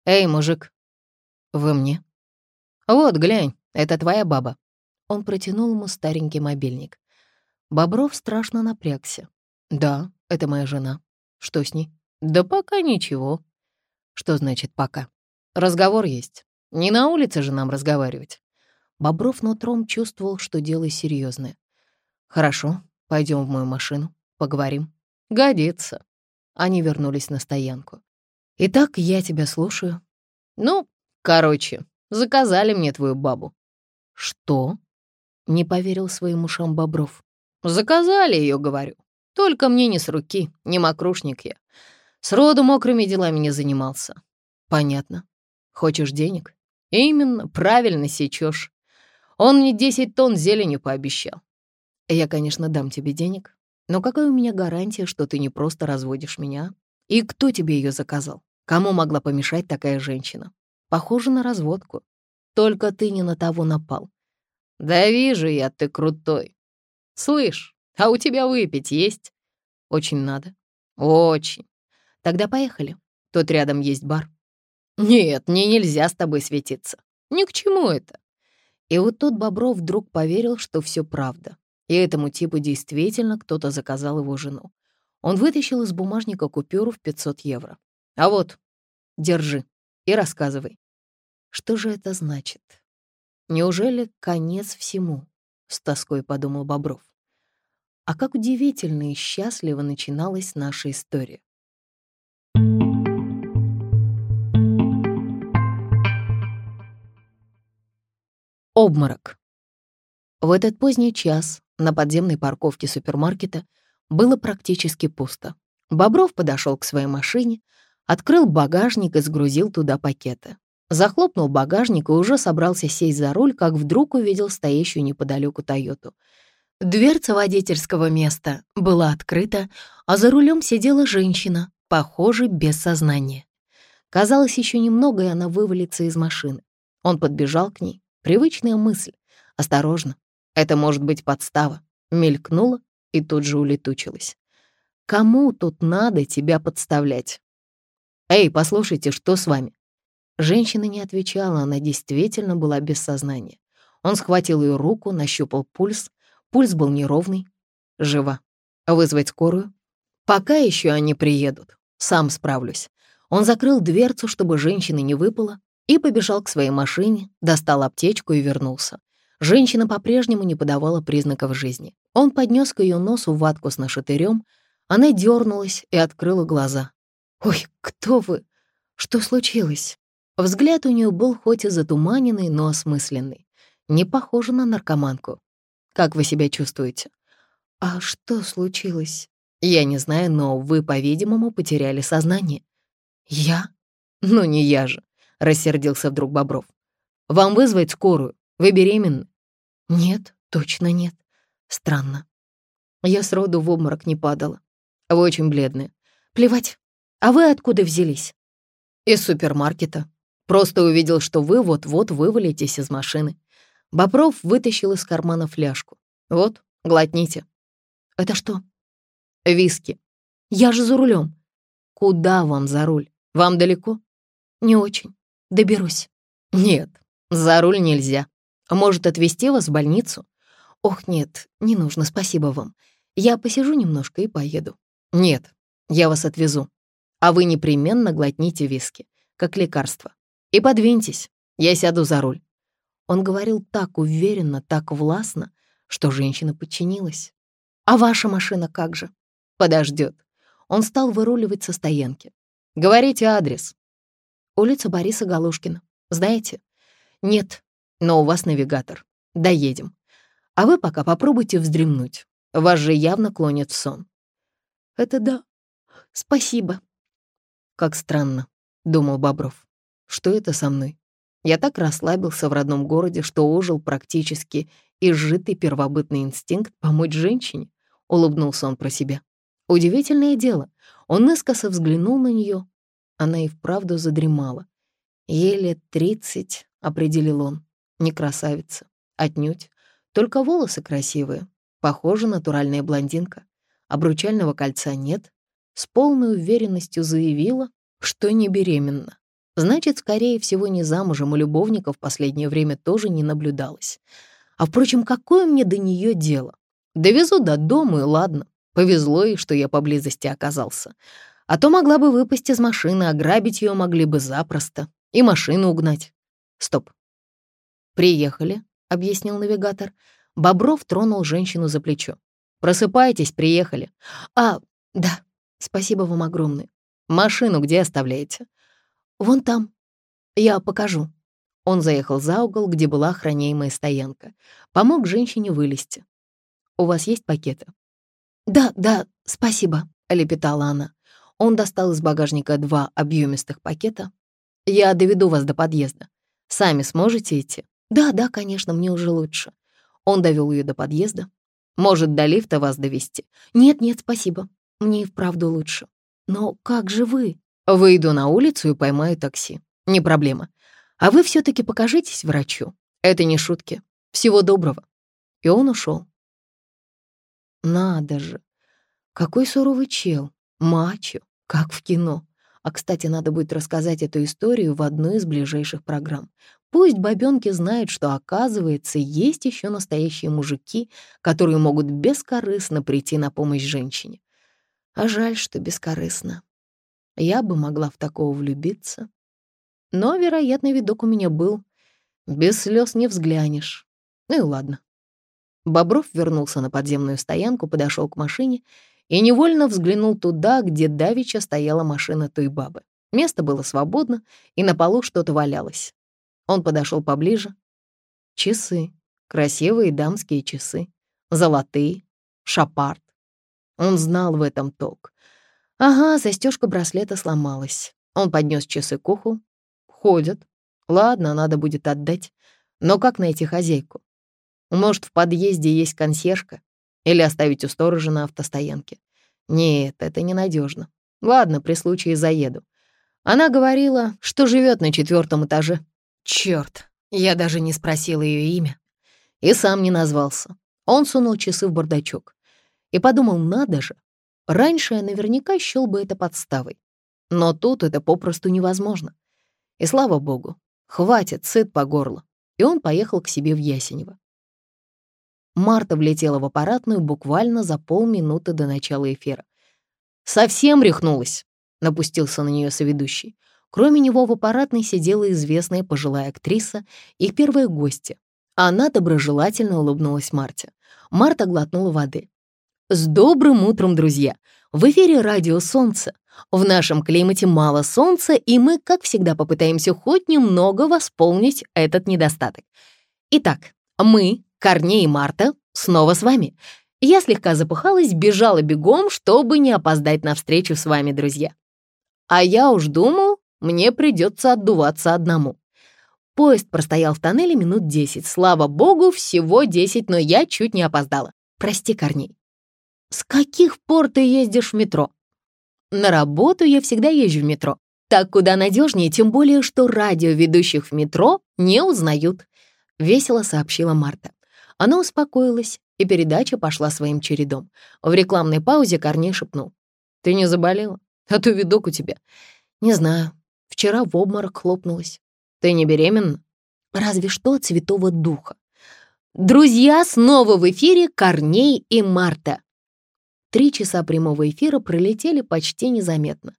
«Эй, мужик, вы мне? Вот, глянь, это твоя баба». Он протянул ему старенький мобильник. Бобров страшно напрягся. «Да, это моя жена. Что с ней?» «Да пока ничего». «Что значит «пока»?» «Разговор есть. Не на улице же нам разговаривать». Бобров нутром чувствовал, что дело серьезное. «Хорошо, пойдем в мою машину, поговорим». «Годится». Они вернулись на стоянку. «Итак, я тебя слушаю». «Ну, короче, заказали мне твою бабу». «Что?» — не поверил своим ушам Бобров. «Заказали ее, говорю. Только мне не с руки, не мокрушник я. Сроду мокрыми делами не занимался». «Понятно. Хочешь денег?» «Именно, правильно сечешь. Он мне 10 тонн зеленью пообещал». «Я, конечно, дам тебе денег, но какая у меня гарантия, что ты не просто разводишь меня? И кто тебе ее заказал? Кому могла помешать такая женщина? Похоже на разводку. Только ты не на того напал». «Да вижу я, ты крутой. Слышь, а у тебя выпить есть?» «Очень надо». «Очень. Тогда поехали. Тут рядом есть бар». «Нет, мне нельзя с тобой светиться. Ни к чему это». И вот тут Бобров вдруг поверил, что все правда. И этому типу действительно кто-то заказал его жену. Он вытащил из бумажника купюру в 500 евро. «А вот, держи и рассказывай». Что же это значит? Неужели конец всему? С тоской подумал Бобров. А как удивительно и счастливо начиналась наша история. Обморок. В этот поздний час на подземной парковке супермаркета было практически пусто. Бобров подошел к своей машине, открыл багажник и сгрузил туда пакеты. Захлопнул багажник и уже собрался сесть за руль, как вдруг увидел стоящую неподалеку «Тойоту». Дверца водительского места была открыта, а за рулем сидела женщина, похоже, без сознания. Казалось, еще немного, и она вывалится из машины. Он подбежал к ней. Привычная мысль. Осторожно, это может быть подстава. Мелькнула и тут же улетучилась. Кому тут надо тебя подставлять? «Эй, послушайте, что с вами?» Женщина не отвечала, она действительно была без сознания. Он схватил ее руку, нащупал пульс. Пульс был неровный. Жива. Вызвать скорую? Пока еще они приедут. Сам справлюсь. Он закрыл дверцу, чтобы женщина не выпала, и побежал к своей машине, достал аптечку и вернулся. Женщина по-прежнему не подавала признаков жизни. Он поднес к ее носу ватку с нашатырем. Она дернулась и открыла глаза. «Ой, кто вы? Что случилось?» Взгляд у нее был хоть и затуманенный, но осмысленный. Не похоже на наркоманку. «Как вы себя чувствуете?» «А что случилось?» «Я не знаю, но вы, по-видимому, потеряли сознание». «Я? Ну, не я же», — рассердился вдруг Бобров. «Вам вызвать скорую? Вы беременны?» «Нет, точно нет. Странно. Я сроду в обморок не падала. Вы очень бледные. Плевать. А вы откуда взялись?» «Из супермаркета. Просто увидел, что вы вот-вот вывалитесь из машины». Бобров вытащил из кармана фляжку. «Вот, глотните». «Это что?» «Виски». «Я же за рулем». «Куда вам за руль? Вам далеко?» «Не очень. Доберусь». «Нет, за руль нельзя. Может, отвезти вас в больницу?» «Ох, нет, не нужно, спасибо вам. Я посижу немножко и поеду». «Нет, я вас отвезу. А вы непременно глотните виски, как лекарство. И подвиньтесь, я сяду за руль». Он говорил так уверенно, так властно, что женщина подчинилась. «А ваша машина как же?» «Подождет». Он стал выруливать со стоянки. «Говорите адрес». «Улица Бориса Галушкина. Знаете?» «Нет, но у вас навигатор. Доедем. А вы пока попробуйте вздремнуть. Вас же явно клонит в сон». «Это да. Спасибо». «Как странно», — думал Бобров. «Что это со мной? Я так расслабился в родном городе, что ожил практически изжитый первобытный инстинкт помочь женщине», — улыбнулся он про себя. Удивительное дело, он искоса взглянул на нее. Она и вправду задремала. Ей лет 30, определил он. Не красавица, отнюдь. Только волосы красивые. Похоже, натуральная блондинка. Обручального кольца нет. С полной уверенностью заявила, что не беременна. Значит, скорее всего, не замужем, и любовника в последнее время тоже не наблюдалось. А, впрочем, какое мне до нее дело? Довезу до дома, и ладно. Повезло ей, что я поблизости оказался. А то могла бы выпасть из машины, ограбить ее могли бы запросто. И машину угнать. Стоп. «Приехали», — объяснил навигатор. Бобров тронул женщину за плечо. «Просыпайтесь, приехали». «А, да, спасибо вам огромное». «Машину где оставляете?» «Вон там. Я покажу». Он заехал за угол, где была охраняемая стоянка. Помог женщине вылезти. «У вас есть пакеты?» «Да, да, спасибо», — лепетала она. Он достал из багажника 2 объемистых пакета. «Я доведу вас до подъезда. Сами сможете идти?» «Да, да, конечно, мне уже лучше». Он довел ее до подъезда. «Может, до лифта вас довести?» «Нет, нет, спасибо. Мне и вправду лучше». «Но как же вы?» «Выйду на улицу и поймаю такси. Не проблема. А вы все-таки покажитесь врачу. Это не шутки. Всего доброго». И он ушел. Надо же, какой суровый чел. Мачо, как в кино. А, кстати, надо будет рассказать эту историю в одной из ближайших программ. Пусть бабёнки знают, что, оказывается, есть еще настоящие мужики, которые могут бескорыстно прийти на помощь женщине. А жаль, что бескорыстно. Я бы могла в такого влюбиться. Но, вероятно, видок у меня был. Без слез не взглянешь. Ну и ладно. Бобров вернулся на подземную стоянку, подошел к машине и невольно взглянул туда, где давеча стояла машина той бабы. Место было свободно, и на полу что-то валялось. Он подошел поближе. Часы. Красивые дамские часы. Золотые. Шапард. Он знал в этом толк. Ага, застежка браслета сломалась. Он поднес часы к уху. Ходят. Ладно, надо будет отдать. Но как найти хозяйку? Может, в подъезде есть консьержка? Или оставить у сторожа на автостоянке? Нет, это ненадежно. Ладно, при случае заеду. Она говорила, что живет на 4-м этаже. Черт, я даже не спросила ее имя. И сам не назвался. Он сунул часы в бардачок. И подумал, надо же. Раньше я наверняка счёл бы это подставой. Но тут это попросту невозможно. И слава богу, хватит, сыт по горло. И он поехал к себе в Ясенево. Марта влетела в аппаратную буквально за полминуты до начала эфира. «Совсем рехнулась», — напустился на нее соведущий. Кроме него в аппаратной сидела известная пожилая актриса, их первая гостья. Она доброжелательно улыбнулась Марте. Марта глотнула воды. «С добрым утром, друзья! В эфире «Радио Солнце». В нашем климате мало солнца, и мы, как всегда, попытаемся хоть немного восполнить этот недостаток. Итак, мы, Корней и Марта, снова с вами. Я слегка запыхалась, бежала бегом, чтобы не опоздать на встречу с вами, друзья. А я уж думал, мне придется отдуваться одному. Поезд простоял в тоннеле минут 10. Слава богу, всего 10, но я чуть не опоздала. Прости, Корней. С каких пор ты ездишь в метро? На работу я всегда езжу в метро. Так куда надежнее, тем более, что радиоведущих в метро не узнают. Весело сообщила Марта. Она успокоилась, и передача пошла своим чередом. В рекламной паузе Корней шепнул. «Ты не заболела? А то видок у тебя». «Не знаю. Вчера в обморок хлопнулась». «Ты не беременна?» «Разве что от Святого Духа». Друзья, снова в эфире Корней и Марта. 3 часа прямого эфира пролетели почти незаметно.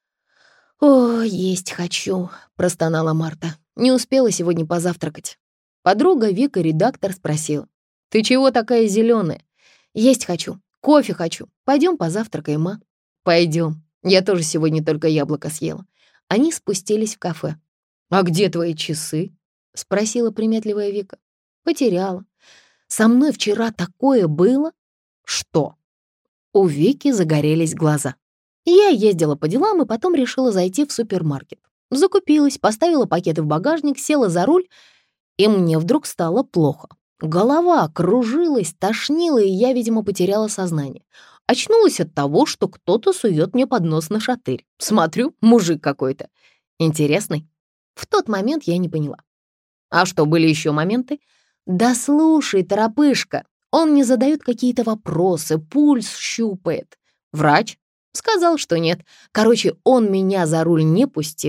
«О, есть хочу», — простонала Марта. «Не успела сегодня позавтракать». Подруга Вика, редактор, спросила. «Ты чего такая зеленая?» «Есть хочу, кофе хочу. Пойдем позавтракаем, а?» «Пойдем. Я тоже сегодня только яблоко съела». Они спустились в кафе. «А где твои часы?» — спросила приметливая Вика. «Потеряла. Со мной вчера такое было». «Что?» У Вики загорелись глаза. Я ездила по делам и потом решила зайти в супермаркет. Закупилась, поставила пакеты в багажник, села за руль, и мне вдруг стало плохо. Голова кружилась, тошнила, и я, видимо, потеряла сознание. Очнулась от того, что кто-то сует мне под нос нашатырь. Смотрю, мужик какой-то. Интересный. В тот момент я не поняла. А что, были еще моменты? Да слушай, торопышка, он мне задает какие-то вопросы, пульс щупает. Врач сказал, что нет. Короче, он меня за руль не пустил,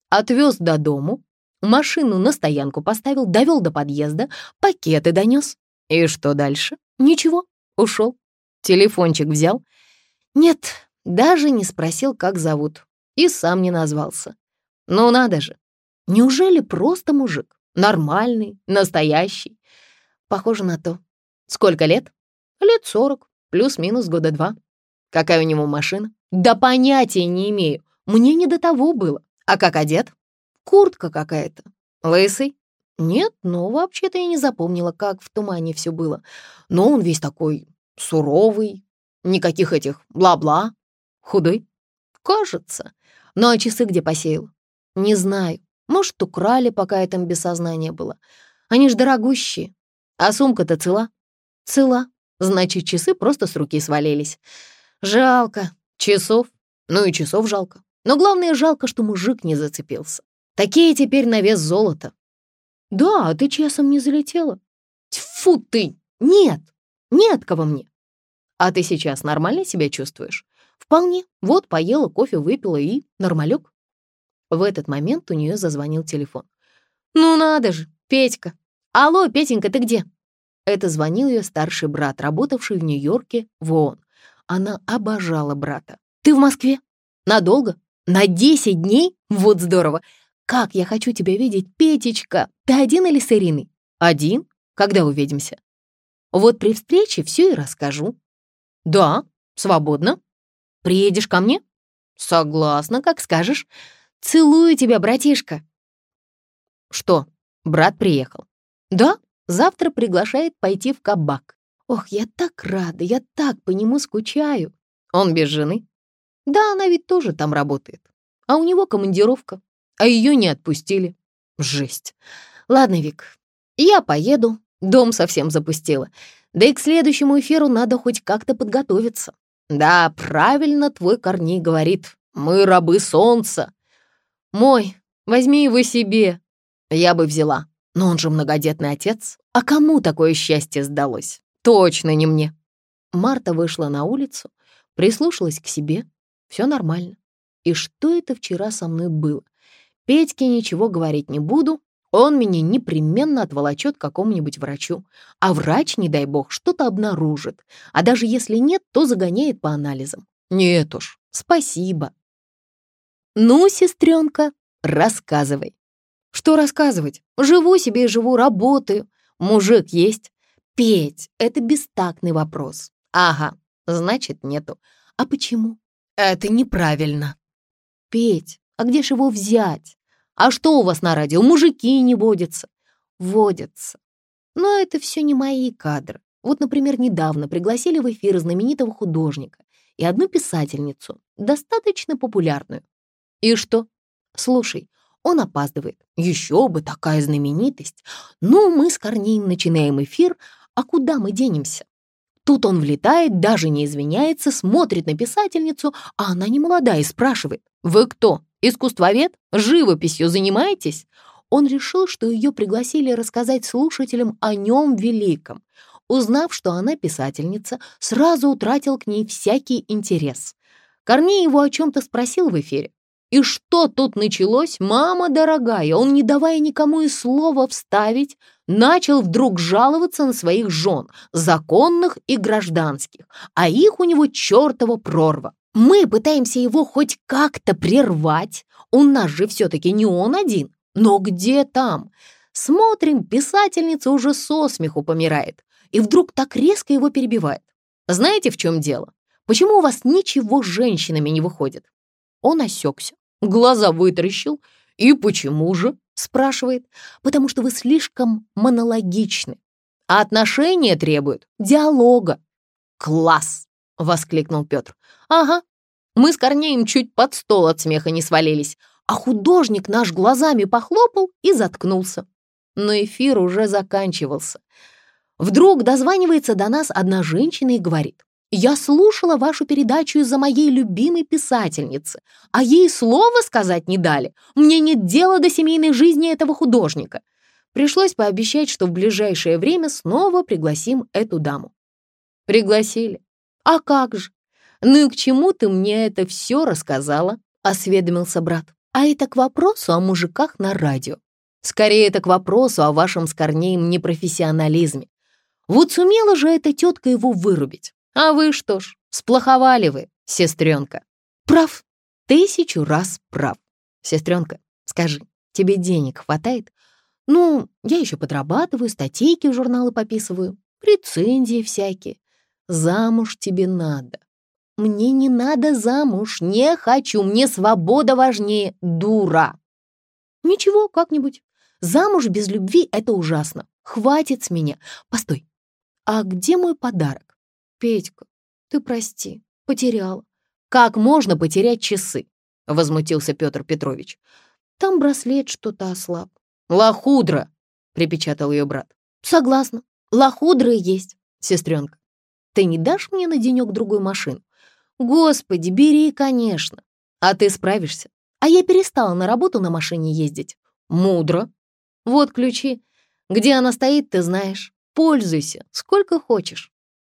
Отвез до дому, машину на стоянку поставил, довел до подъезда, пакеты донес. И что дальше? Ничего, ушел. Телефончик взял. Нет, даже не спросил, как зовут. И сам не назвался. Ну надо же. Неужели просто мужик? Нормальный, настоящий. Похоже на то. Сколько лет? Лет 40, плюс-минус года 2. Какая у него машина? Да понятия не имею. Мне не до того было. А как одет? Куртка какая-то. Лысый? Нет, но вообще-то я не запомнила, как в тумане все было. Но он весь такой суровый. Никаких этих бла-бла. Худой? Кажется. Ну а часы где посеял? Не знаю. Может, украли, пока я там без сознания была. Они ж дорогущие. А сумка-то цела? Цела. Значит, часы просто с руки свалились. Жалко. Часов? Ну и часов жалко. Но главное, жалко, что мужик не зацепился. Такие теперь на вес золота. Да, а ты часом не залетела? Тьфу ты! Нет, не от кого мне. А ты сейчас нормально себя чувствуешь? Вполне. Вот поела, кофе выпила и нормалек. В этот момент у нее зазвонил телефон. Ну надо же, Петька. Алло, Петенька, ты где? Это звонил ее старший брат, работавший в Нью-Йорке в ООН. Она обожала брата. Ты в Москве? Надолго? На 10 дней? Вот здорово. Как я хочу тебя видеть, Петечка. Ты один или с Ириной? Один. Когда увидимся? Вот при встрече все и расскажу. Да, свободно. Приедешь ко мне? Согласна, как скажешь. Целую тебя, братишка. Что, брат приехал? Да, завтра приглашает пойти в кабак. Ох, я так рада, я так по нему скучаю. Он без жены? Да, она ведь тоже там работает. А у него командировка, а ее не отпустили. Жесть. Ладно, Вик, я поеду, дом совсем запустила. Да и к следующему эфиру надо хоть как-то подготовиться. Да, правильно твой Корней говорит. Мы рабы солнца. Мой, возьми его себе. Я бы взяла, но он же многодетный отец. А кому такое счастье сдалось? Точно не мне. Марта вышла на улицу, прислушалась к себе. Все нормально. И что это вчера со мной было? Петьке ничего говорить не буду. Он меня непременно отволочет к какому-нибудь врачу. А врач, не дай бог, что-то обнаружит. А даже если нет, то загоняет по анализам. Нет уж, спасибо. Ну, сестренка, рассказывай. Что рассказывать? Живу себе и живу, работаю. Мужик есть. Петь, это бестактный вопрос. Ага, значит, нету. А почему? Это неправильно. Петь, а где ж его взять? А что у вас на радио, мужики не водятся? Водятся. Но это все не мои кадры. Вот, например, недавно пригласили в эфир знаменитого художника и одну писательницу, достаточно популярную. И что? Слушай, он опаздывает. Еще бы, такая знаменитость. Ну, мы с Корнеем начинаем эфир, а куда мы денемся? Тут он влетает, даже не извиняется, смотрит на писательницу, а она не молодая, и спрашивает: «Вы кто? Искусствовед? Живописью занимаетесь?» Он решил, что ее пригласили рассказать слушателям о нем великом. Узнав, что она писательница, сразу утратил к ней всякий интерес. Корней его о чем-то спросил в эфире. И что тут началось, мама дорогая? Он, не давая никому и слова вставить, начал вдруг жаловаться на своих жен, законных и гражданских, а их у него чертова прорва. Мы пытаемся его хоть как-то прервать, у нас же все-таки не он один, но где там? Смотрим, писательница уже со смеху помирает, и вдруг так резко его перебивает. Знаете, в чем дело? Почему у вас ничего с женщинами не выходит? Он осекся, глаза вытаращил. «И почему же?» — спрашивает. «Потому что вы слишком монологичны, а отношения требуют диалога». «Класс!» — воскликнул Петр. «Ага, мы с Корнеем чуть под стол от смеха не свалились, а художник наш глазами похлопал и заткнулся». Но эфир уже заканчивался. Вдруг дозванивается до нас одна женщина и говорит: «Я слушала вашу передачу из-за моей любимой писательницы, а ей слова сказать не дали. Мне нет дела до семейной жизни этого художника». Пришлось пообещать, что в ближайшее время снова пригласим эту даму. Пригласили. А как же? Ну и к чему ты мне это все рассказала? Осведомился брат. А это к вопросу о мужиках на радио. Скорее, это к вопросу о вашем с Корнеем непрофессионализме. Вот сумела же эта тетка его вырубить. А вы что ж, сплоховали вы, сестренка. Прав, 1000 раз прав. Сестренка, скажи, тебе денег хватает? Ну, я еще подрабатываю, статейки в журналы пописываю, рецензии всякие. Замуж тебе надо. Мне не надо замуж, не хочу, мне свобода важнее, дура. Ничего, как-нибудь. Замуж без любви — это ужасно. Хватит с меня. Постой, а где мой подарок? Петька, ты прости, потеряла. Как можно потерять часы? Возмутился Петр Петрович. Там браслет что-то ослаб. Лохудра, припечатал ее брат. Согласна, лохудра и есть, сестренка. Ты не дашь мне на денек другую машину? Господи, бери, конечно. А ты справишься. А я перестала на работу на машине ездить. Мудро. Вот ключи. Где она стоит, ты знаешь. Пользуйся, сколько хочешь.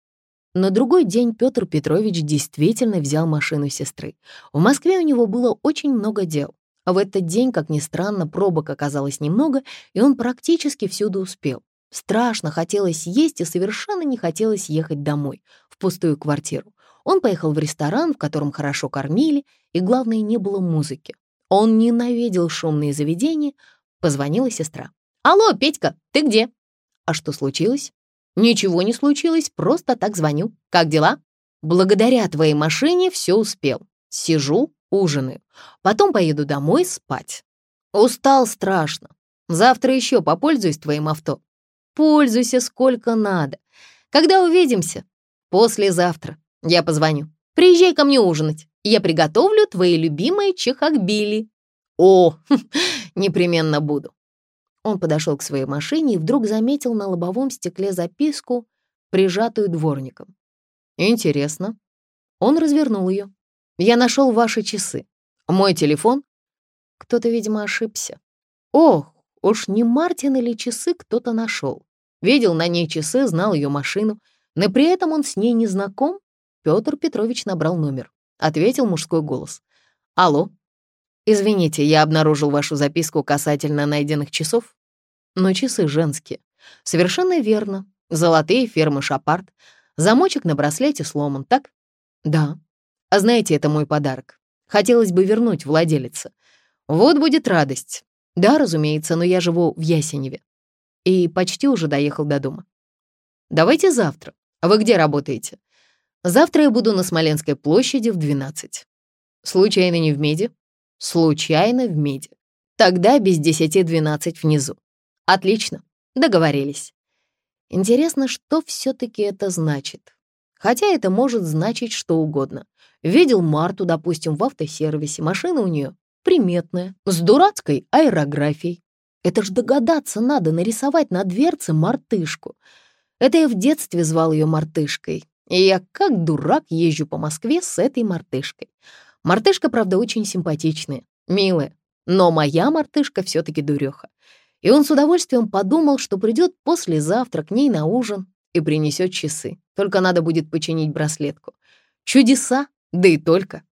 На другой день Петр Петрович действительно взял машину сестры. В Москве у него было очень много дел. А в этот день, как ни странно, пробок оказалось немного, и он практически всюду успел. Страшно хотелось есть и совершенно не хотелось ехать домой, в пустую квартиру. Он поехал в ресторан, в котором хорошо кормили, и, главное, не было музыки. Он ненавидел шумные заведения. Позвонила сестра. «Алло, Петька, ты где?» «А что случилось?» «Ничего не случилось, просто так звоню. Как дела?» «Благодаря твоей машине все успел. Сижу, ужинаю. Потом поеду домой спать. Устал страшно. Завтра еще попользуюсь твоим авто». «Пользуйся сколько надо. Когда увидимся?» «Послезавтра. Я позвоню. Приезжай ко мне ужинать. Я приготовлю твои любимые чехакбили». «О, непременно буду». Он подошел к своей машине и вдруг заметил на лобовом стекле записку, прижатую дворником. «Интересно». Он развернул ее. «Я нашел ваши часы. Мой телефон?» Кто-то, видимо, ошибся. Ох, уж не Мартин или часы кто-то нашел. Видел на ней часы, знал ее машину, но при этом он с ней не знаком. Петр Петрович набрал номер. Ответил мужской голос. «Алло. Извините, я обнаружил вашу записку касательно найденных часов. Но часы женские. Совершенно верно. Золотые, фирмы Шапарт. Замочек на браслете сломан, так? Да. А знаете, это мой подарок. Хотелось бы вернуть владелице. Вот будет радость. Да, разумеется, но я живу в Ясеневе. И почти уже доехал до дома. Давайте завтра. А вы где работаете? Завтра я буду на Смоленской площади в 12. Случайно не в Меди? Случайно в Меди. Тогда без 10:12 внизу. Отлично, договорились. Интересно, что все-таки это значит? Хотя это может значить что угодно. Видел Марту, допустим, в автосервисе. Машина у нее приметная, с дурацкой аэрографией. Это ж догадаться надо, нарисовать на дверце мартышку. Это я в детстве звал ее мартышкой. И я как дурак езжу по Москве с этой мартышкой. Мартышка, правда, очень симпатичная, милая. Но моя мартышка все-таки дуреха. И он с удовольствием подумал, что придет послезавтра к ней на ужин и принесет часы. Только надо будет починить браслетку. Чудеса, да и только.